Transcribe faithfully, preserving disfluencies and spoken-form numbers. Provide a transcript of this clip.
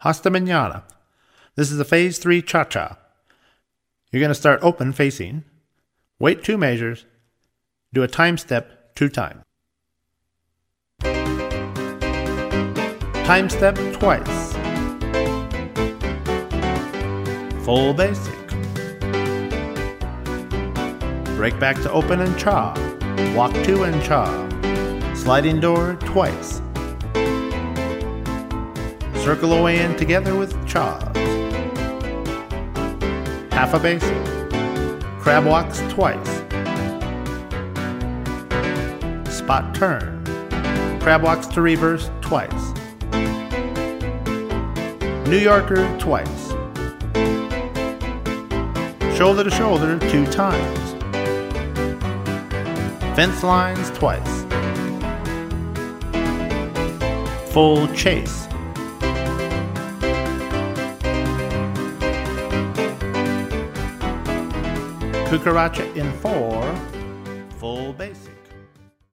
Hasta mañana. This is a phase three cha-cha. You're going to start open facing, wait two measures, do a time step two times. Time step twice. Full basic. Break back to open and cha. Walk two and cha. Sliding door twice. Circle away in together with chas. Half a basic. Crab walks twice. Spot turn. Crab walks to reverse twice. New Yorker twice. Shoulder to shoulder two times. Fence lines twice. Full chase. Cucaracha in four. Full basic.